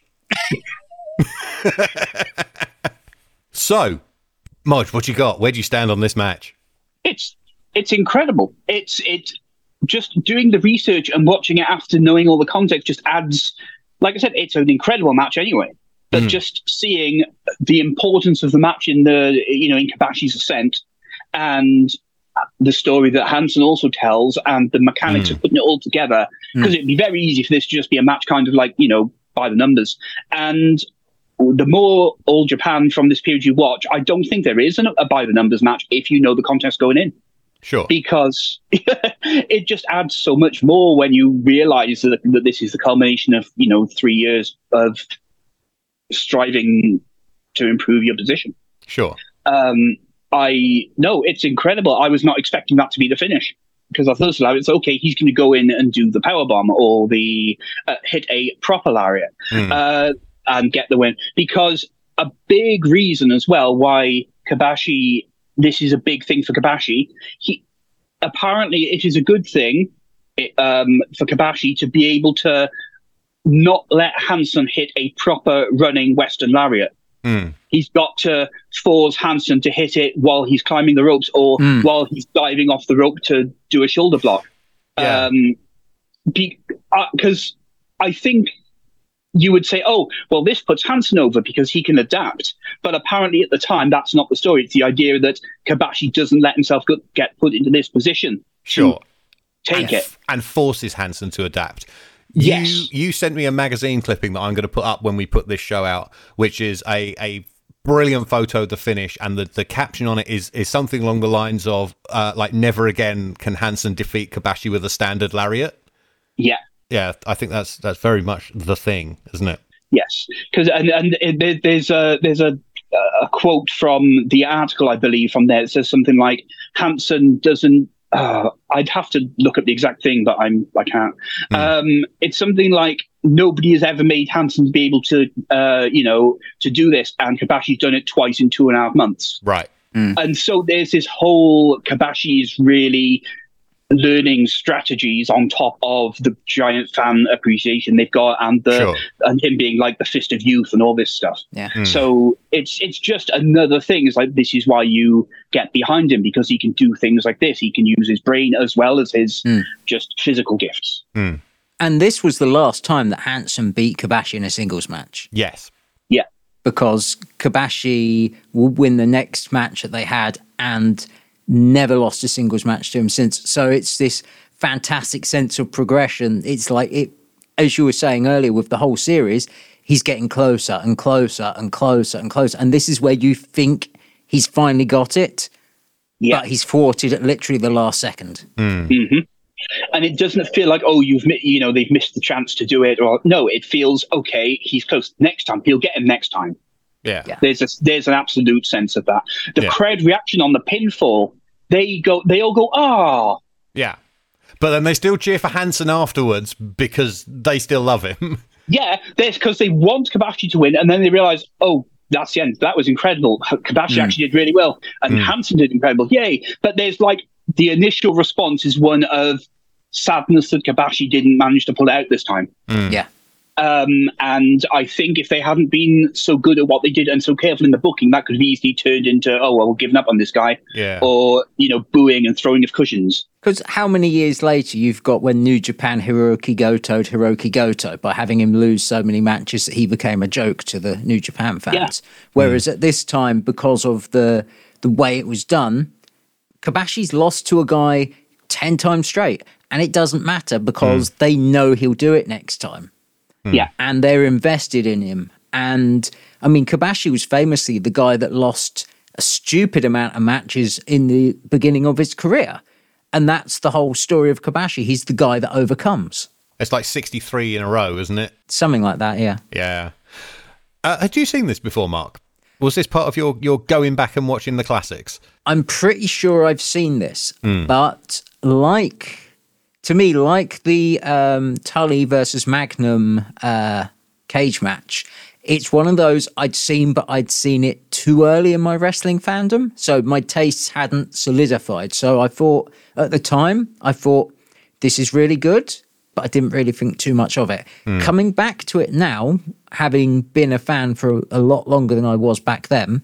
So, Modge, what you got? Where do you stand on this match? It's it's incredible. It's it's just doing the research and watching it after knowing all the context just adds, like I said, it's an incredible match anyway. But mm. just seeing the importance of the match in the, you know, in Kobashi's ascent and the story that Hansen also tells and the mechanics mm. of putting it all together, because mm. it'd be very easy for this to just be a match kind of like, you know, by the numbers. And the more All Japan from this period you watch, I don't think there is an, a by the numbers match if you know the context going in. Sure. Because it just adds so much more when you realize that, that this is the culmination of, you know, three years of striving to improve your position. Sure. Um, I no, it's incredible. I was not expecting that to be the finish because I thought it's okay. He's going to go in and do the power bomb or the uh, hit a proper lariat mm. uh, and get the win. Because a big reason as well why Kobashi, this is a big thing for Kobashi. He apparently it is a good thing um, for Kobashi to be able to not let Hansen hit a proper running Western lariat. Mm. He's got to force Hansen to hit it while he's climbing the ropes or mm. while he's diving off the rope to do a shoulder block. Yeah. Um, because uh, I think you would say, oh, well, this puts Hansen over because he can adapt. But apparently at the time, that's not the story. It's the idea that Kobashi doesn't let himself get put into this position. Sure. Take and, it. And forces Hansen to adapt. You, Yes. you sent me a magazine clipping that I'm going to put up when we put this show out, which is a, a brilliant photo of the finish, and the, the caption on it is is something along the lines of uh, like "Never again can Hansen defeat Kobashi with a standard lariat." Yeah. Yeah, I think that's that's very much the thing, isn't it? Yes, because and and it, there's a there's a a quote from the article, I believe, from there. It says something like Hansen doesn't. Uh, I'd have to look up the exact thing, but I'm I can't. Mm. Um, it's something like nobody has ever made Hansen be able to, uh, you know, to do this, and Kobashi's done it twice in two and a half months. Right. Mm. And so there's this whole Kobashi's really learning strategies on top of the giant fan appreciation they've got, and the Sure. and him being like the fist of youth and all this stuff. Yeah. Mm. So it's it's just another thing. It's like, this is why you get behind him, because he can do things like this. He can use his brain as well as his Mm. just physical gifts. Mm. And this was the last time that Hansen beat Kobashi in a singles match, Yes. Yeah. because Kobashi would win the next match that they had and never lost a singles match to him since. So it's this fantastic sense of progression. It's like, it, as you were saying earlier with the whole series, he's getting closer and closer and closer and closer. And this is where you think he's finally got it, Yeah. but he's thwarted at literally the last second. Mm-hmm. And it doesn't feel like, oh, you've mi- you know they've missed the chance to do it, or no, it feels okay. He's close. Next time, he'll get him next time. Yeah. Yeah. There's a, there's an absolute sense of that. The Yeah. crowd reaction on the pinfall, they go, they all go, ah. Yeah. But then they still cheer for Hansen afterwards because they still love him. Yeah, that's because they want Kobashi to win, and then they realize, oh, that's the end. That was incredible. Kobashi Mm. actually did really well, and Mm. Hansen did incredible. Yay! But there's like the initial response is one of sadness that Kobashi didn't manage to pull it out this time. Mm. Yeah. Um, and I think if they hadn't been so good at what they did and so careful in the booking, that could have easily turned into, oh, well, we're giving up on this guy. Yeah. Or, you know, booing and throwing of cushions. Because how many years later you've got when New Japan Hiroki Goto'd Hiroki Goto by having him lose so many matches that he became a joke to the New Japan fans. Yeah. Whereas at this time, because of the the way it was done, Kobashi's lost to a guy ten times straight. And it doesn't matter because they know he'll do it next time. Yeah. And they're invested in him. And I mean, Kobashi was famously the guy that lost a stupid amount of matches in the beginning of his career. And that's the whole story of Kobashi. He's the guy that overcomes. It's like sixty-three in a row, isn't it? Something like that, yeah. Yeah. Uh, had you seen this before, Mark? Was this part of your, your going back and watching the classics? I'm pretty sure I've seen this. Mm. But like, to me, like the um, Tully versus Magnum uh, cage match, it's one of those I'd seen, but I'd seen it too early in my wrestling fandom. So my tastes hadn't solidified. So I thought, at the time, I thought, this is really good, but I didn't really think too much of it. Mm. Coming back to it now, having been a fan for a lot longer than I was back then,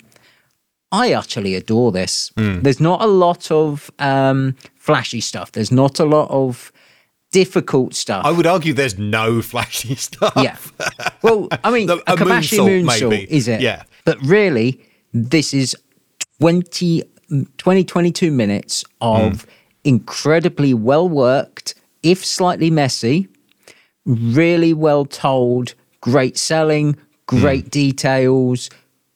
I utterly adore this. Mm. There's not a lot of um, flashy stuff. There's not a lot of difficult stuff. I would argue there's no flashy stuff. Yeah. Well, I mean, The- a a Kobashi moonsault, moonsault, maybe. is it? Yeah. But really, this is twenty, twenty, twenty-two minutes of Mm. incredibly well-worked, if slightly messy, really well told, great selling, great Mm. details,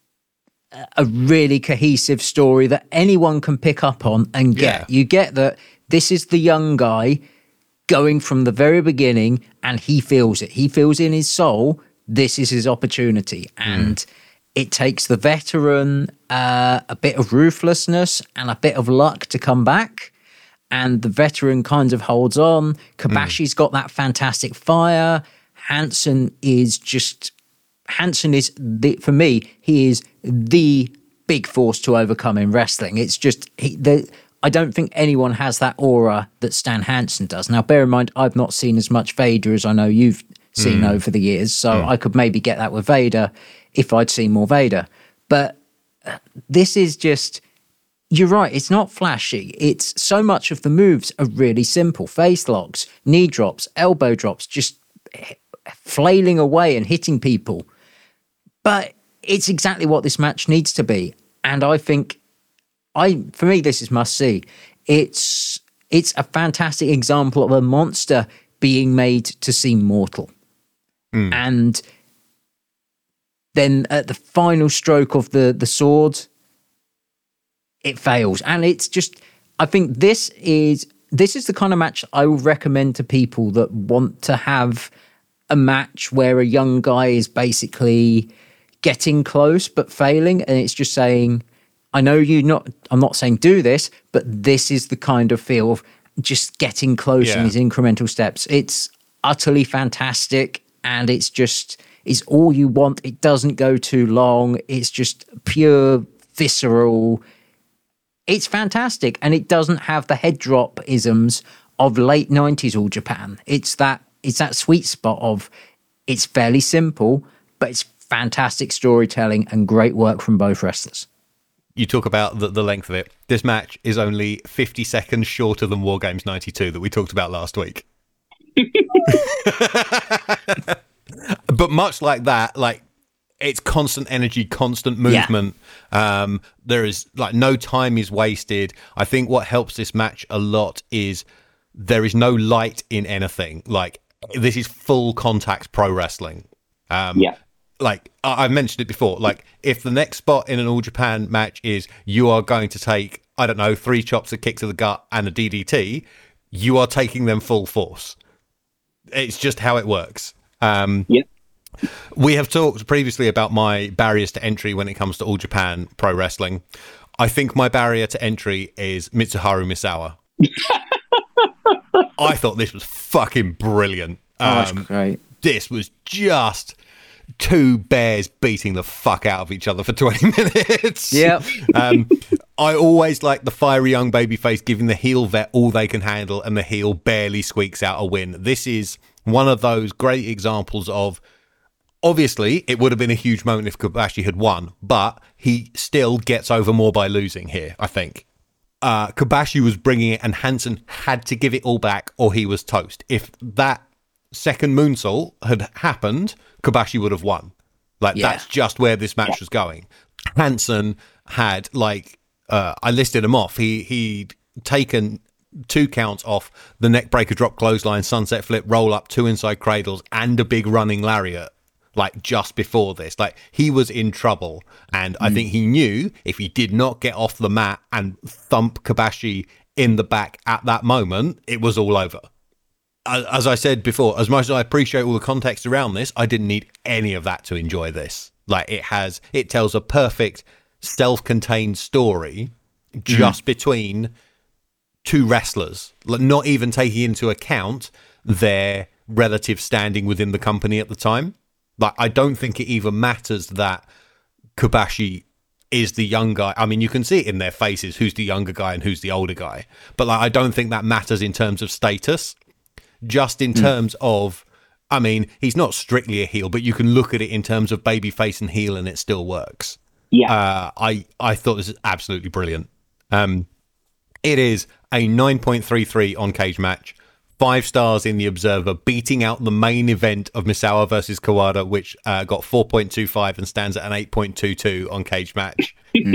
a really cohesive story that anyone can pick up on and get. Yeah. You get that this is the young guy going from the very beginning, and he feels it. He feels in his soul this is his opportunity. And it takes the veteran uh, a bit of ruthlessness and a bit of luck to come back. And the veteran kind of holds on. Kobashi's got that fantastic fire. Hansen is just... Hansen is, the, for me, he is the big force to overcome in wrestling. It's just... He, the, I don't think anyone has that aura that Stan Hansen does. Now, bear in mind, I've not seen as much Vader as I know you've seen mm. over the years, so mm. I could maybe get that with Vader if I'd seen more Vader. But uh, this is just... You're right, it's not flashy. It's so much of the moves are really simple. Face locks, knee drops, elbow drops, just flailing away and hitting people. But it's exactly what this match needs to be. And I think, I for me, this is must see. It's it's a fantastic example of a monster being made to seem mortal. Mm. And then at the final stroke of the, the sword, it fails. And it's just, I think this is this is the kind of match I would recommend to people that want to have a match where a young guy is basically getting close but failing, and it's just saying, I know you not I'm not saying do this, but this is the kind of feel of just getting close yeah. in these incremental steps. It's utterly fantastic, and it's just it's all you want. It doesn't go too long. It's just pure visceral. It's fantastic, and it doesn't have the head drop isms of late nineties All Japan. It's that it's that sweet spot of it's fairly simple, but it's fantastic storytelling and great work from both wrestlers. You talk about the, the length of it. This match is only fifty seconds shorter than War Games ninety-two that we talked about last week. But much like that, like, it's constant energy, constant movement. Yeah. Um, there is like no time is wasted. I think what helps this match a lot is there is no light in anything. Like, this is full contact pro wrestling. Um, yeah. Like I- I've mentioned it before. Like, if the next spot in an All Japan match is you are going to take, I don't know, three chops, a kick to the gut, and a D D T, you are taking them full force. It's just how it works. Um, yeah. We have talked previously about my barriers to entry when it comes to All Japan Pro Wrestling. I think my barrier to entry is Mitsuharu Misawa. I thought this was fucking brilliant. Um, oh, that's great. This was just two bears beating the fuck out of each other for twenty minutes. Yep. um, I always like the fiery young babyface giving the heel vet all they can handle, and the heel barely squeaks out a win. This is one of those great examples of, obviously, it would have been a huge moment if Kobashi had won, but he still gets over more by losing here, I think. Uh, Kobashi was bringing it, and Hansen had to give it all back or he was toast. If that second moonsault had happened, Kobashi would have won. Like, yeah. That's just where this match yeah. was going. Hansen had, like, uh, I listed him off. He, he'd taken two counts off the neck breaker, drop clothesline, sunset flip, roll up, two inside cradles, and a big running lariat. Like, just before this, like, he was in trouble, and mm. I think he knew if he did not get off the mat and thump Kobashi in the back at that moment, it was all over. As I said before, as much as I appreciate all the context around this, I didn't need any of that to enjoy this. Like, it has, it tells a perfect self-contained story just mm. between two wrestlers, like, not even taking into account their relative standing within the company at the time. Like, I don't think it even matters that Kobashi is the young guy. I mean, you can see it in their faces, who's the younger guy and who's the older guy. But, like, I don't think that matters in terms of status. Just in terms mm. of, I mean, he's not strictly a heel, but you can look at it in terms of babyface and heel, and it still works. Yeah. Uh, I, I thought this is absolutely brilliant. Um, it is a nine point three three on Cage Match. Five stars in the Observer, beating out the main event of Misawa versus Kawada, which uh, got four point two five and stands at an eight point two two on Cage Match.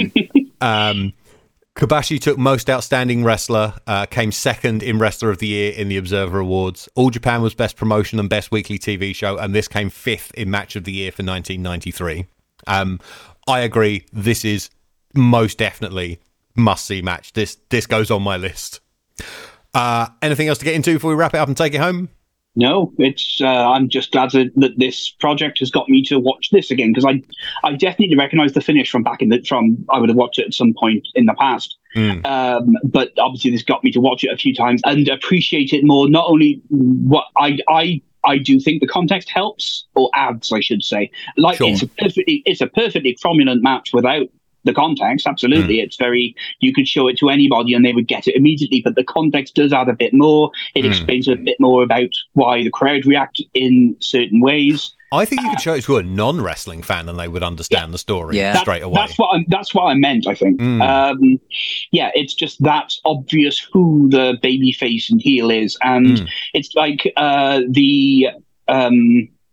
um, Kobashi took Most Outstanding Wrestler, uh, came second in Wrestler of the Year in the Observer Awards. All Japan was Best Promotion and Best Weekly T V Show, and this came fifth in Match of the Year for nineteen ninety-three. Um, I agree, this is most definitely must-see match. This, this goes on my list. Uh, anything else to get into before we wrap it up and take it home? No, it's. Uh, I'm just glad that, that this project has got me to watch this again, because I, I definitely recognise the finish from back in the from. I would have watched it at some point in the past, mm. um, but obviously this got me to watch it a few times and appreciate it more. Not only what I I I do think the context helps or adds, I should say. Like sure. it's a perfectly it's a perfectly prominent match without the context. Absolutely, mm. It's very, you could show it to anybody and they would get it immediately, but the context does add a bit more. It mm. explains a bit more about why the crowd react in certain ways. I think you could show it to a non-wrestling fan and they would understand yeah. the story yeah. straight that, away. That's what I, that's what I meant, I think. Mm. Um, yeah, it's just that's obvious who the baby face and heel is, and mm. it's like uh, the um,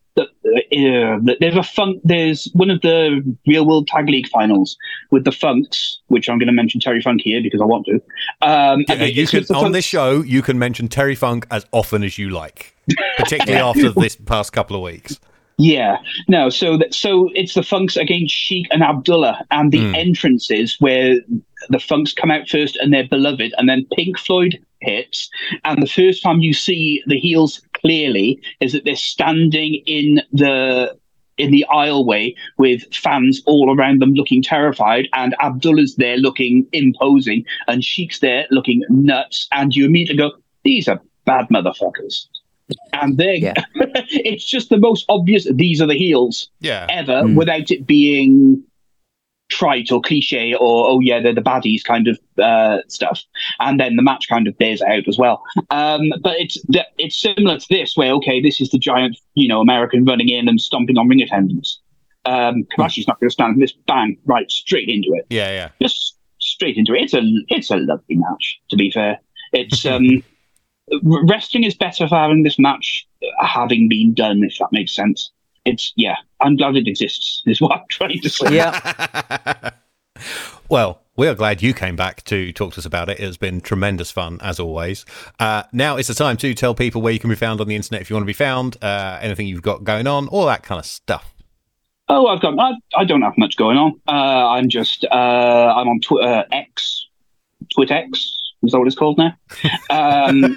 the, uh, the, there's a funk. There's one of the Real World Tag League finals with the Funks, which I'm going to mention Terry Funk here because I want to. Um, yeah, you can on Funks. This show you can mention Terry Funk as often as you like, particularly after this past couple of weeks. Yeah, no. So that so it's the Funks against Sheik and Abdullah, and the mm. entrances where the Funks come out first and they're beloved, and then Pink Floyd hits, and the first time you see the heels clearly is that they're standing in the in the aisleway with fans all around them looking terrified, and Abdullah's there looking imposing, and Sheik's there looking nuts, and you immediately go, these are bad motherfuckers. And then yeah. it's just the most obvious, these are the heels yeah. ever, mm. without it being trite or cliche or, oh yeah, they're the baddies kind of uh, stuff. And then the match kind of bears out as well. Um, but it's it's similar to this, where, okay, this is the giant, you know, American running in and stomping on ring attendants. Um, Kobashi's not going to stand for this, bang, right, straight into it. Yeah, yeah. Just straight into it. It's a, it's a lovely match, to be fair. It's... um. Wrestling is better for having this match having been done, if that makes sense. It's, yeah, I'm glad it exists, is what I'm trying to say. Yeah. Well, we are glad you came back to talk to us about it. It's been tremendous fun, as always. Uh, now it's the time to tell people where you can be found on the internet if you want to be found, uh, anything you've got going on, all that kind of stuff. Oh, I've got, I, I don't have much going on. Uh, I'm just, uh, I'm on Twitter, uh, X, TwitX. Is that what it's called now? Um,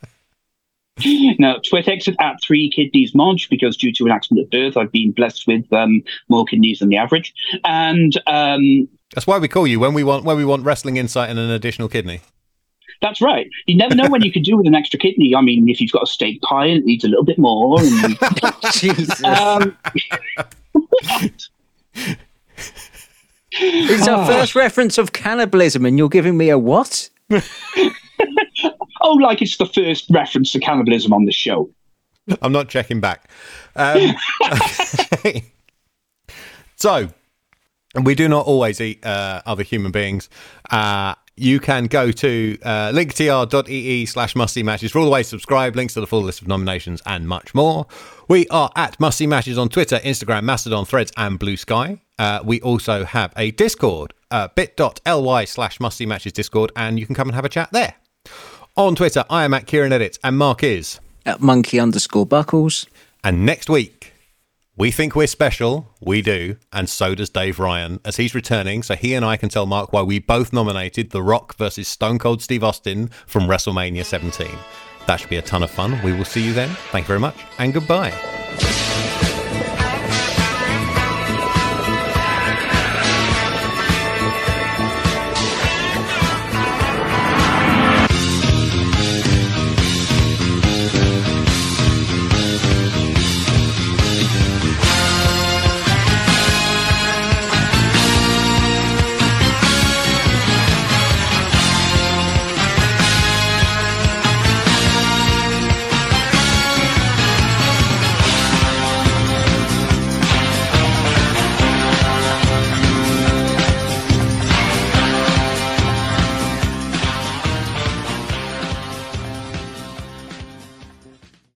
no, TwitX is at three kidneys Modge, because due to an accident at birth, I've been blessed with um, more kidneys than the average. And um, that's why we call you when we want when we want wrestling insight and an additional kidney. That's right. You never know when you could do with an extra kidney. I mean, if you've got a steak pie and it needs a little bit more. And, Jesus. Um, it's our first reference of cannibalism, and you're giving me a what? Oh, like it's the first reference to cannibalism on the show. I'm not checking back. Um, okay. So, we do not always eat uh, other human beings. Uh, you can go to uh, linktr.ee slash musty matches for all the ways to subscribe, links to the full list of nominations, and much more. We are at Musty Matches on Twitter, Instagram, Mastodon, Threads, and Blue Sky. Uh, we also have a Discord, uh, bit.ly slash musty matches Discord, and you can come and have a chat there. On Twitter, I am at Kieran Edits, and Mark is at monkey underscore buckles. And next week, we think we're special. We do. And so does Dave Ryan, as he's returning. So he and I can tell Mark why we both nominated The Rock versus Stone Cold Steve Austin from WrestleMania seventeen. That should be a ton of fun. We will see you then. Thank you very much, and goodbye.